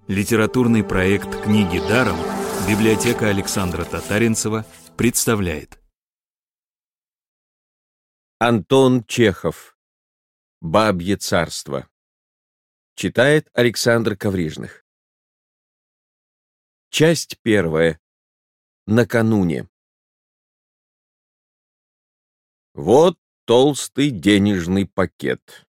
Литературный проект «Книги даром» библиотека Александра Татаринцева представляет. Антон Чехов. «Бабье царство». Читает Александр Коврижных. Часть первая. Накануне. Вот толстый денежный пакет.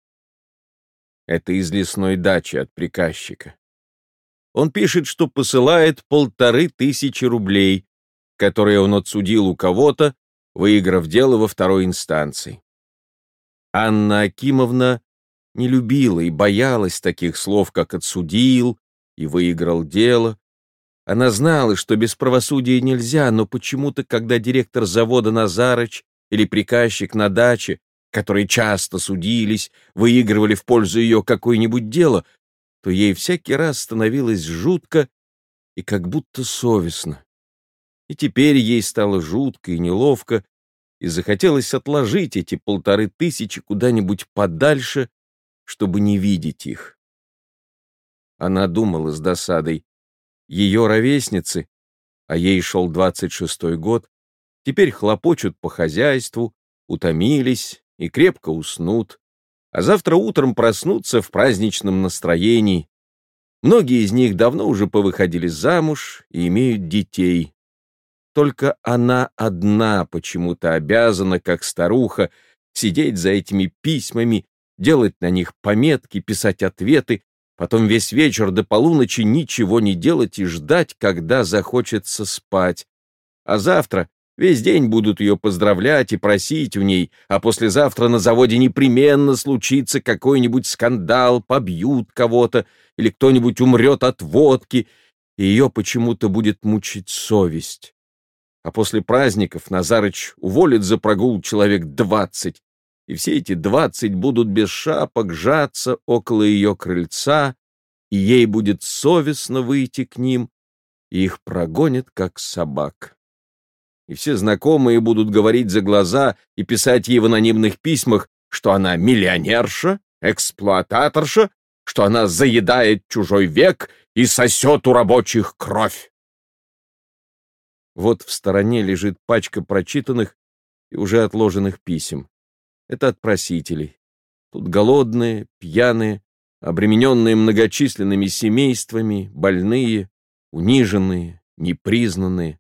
Это из лесной дачи от приказчика. Он пишет, что посылает 1500 рублей, которые он отсудил у кого-то, выиграв дело во второй инстанции. Анна Акимовна не любила и боялась таких слов, как «отсудил» и «выиграл дело». Она знала, что без правосудия нельзя, но почему-то, когда директор завода Назарыч или приказчик на даче, которые часто судились, выигрывали в пользу ее какое-нибудь дело, то ей всякий раз становилось жутко и как будто совестно. И теперь ей стало жутко и неловко, и захотелось отложить эти 1500 куда-нибудь подальше, чтобы не видеть их. Она думала с досадой: ее ровесницы, а ей шел 26-й год, теперь хлопочут по хозяйству, утомились и крепко уснут, а завтра утром проснутся в праздничном настроении. Многие из них давно уже повыходили замуж и имеют детей. Только она одна почему-то обязана, как старуха, сидеть за этими письмами, делать на них пометки, писать ответы, потом весь вечер до полуночи ничего не делать и ждать, когда захочется спать. А завтра весь день будут ее поздравлять и просить у ней, а послезавтра на заводе непременно случится какой-нибудь скандал, побьют кого-то, или кто-нибудь умрет от водки, и ее почему-то будет мучить совесть. А после праздников Назарыч уволит за прогул человек 20, и все эти 20 будут без шапок жаться около ее крыльца, и ей будет совестно выйти к ним, и их прогонят, как собак. И все знакомые будут говорить за глаза и писать ей в анонимных письмах, что она миллионерша, эксплуататорша, что она заедает чужой век и сосет у рабочих кровь. Вот в стороне лежит пачка прочитанных и уже отложенных писем. Это от просителей. Тут голодные, пьяные, обремененные многочисленными семействами, больные, униженные, непризнанные.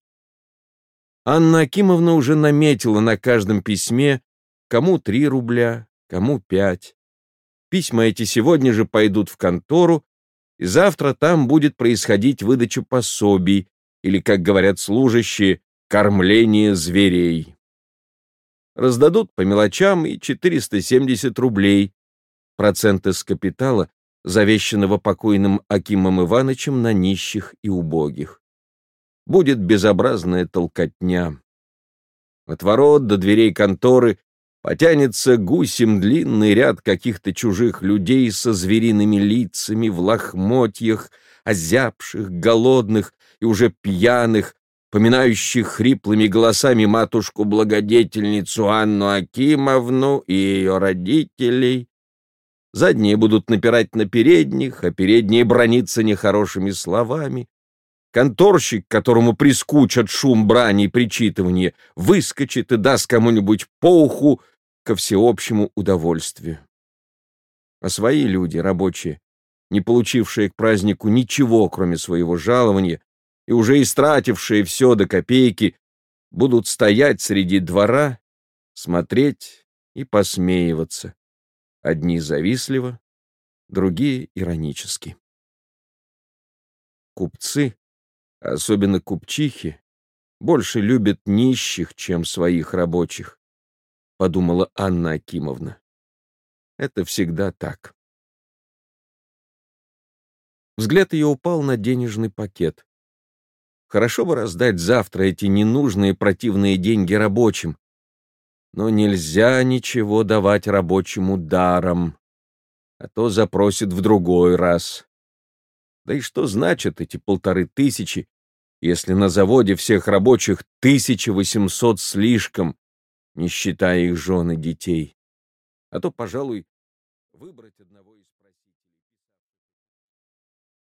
Анна Акимовна уже наметила на каждом письме, кому 3 рубля, кому 5. Письма эти сегодня же пойдут в контору, и завтра там будет происходить выдача пособий, или, как говорят служащие, кормление зверей. Раздадут по мелочам и 470 рублей, проценты с капитала, завещанного покойным Акимом Ивановичем на нищих и убогих. Будет безобразная толкотня. От ворот до дверей конторы потянется гусем длинный ряд каких-то чужих людей со звериными лицами в лохмотьях, озябших, голодных и уже пьяных, поминающих хриплыми голосами матушку-благодетельницу Анну Акимовну и ее родителей. Задние будут напирать на передних, а передние браниться нехорошими словами. Конторщик, которому прискучат шум брани и причитывания, выскочит и даст кому-нибудь по уху ко всеобщему удовольствию. А свои люди, рабочие, не получившие к празднику ничего, кроме своего жалования, и уже истратившие все до копейки, будут стоять среди двора, смотреть и посмеиваться. Одни завистливо, другие иронически. Купцы, особенно купчихи, больше любят нищих, чем своих рабочих, подумала Анна Акимовна. Это всегда так. Взгляд ее упал на денежный пакет. Хорошо бы раздать завтра эти ненужные противные деньги рабочим, но нельзя ничего давать рабочему даром, а то запросит в другой раз. Да и что значат эти 1500, если на заводе всех рабочих 1800 слишком, не считая их жен и детей? А то, пожалуй, выбрать одного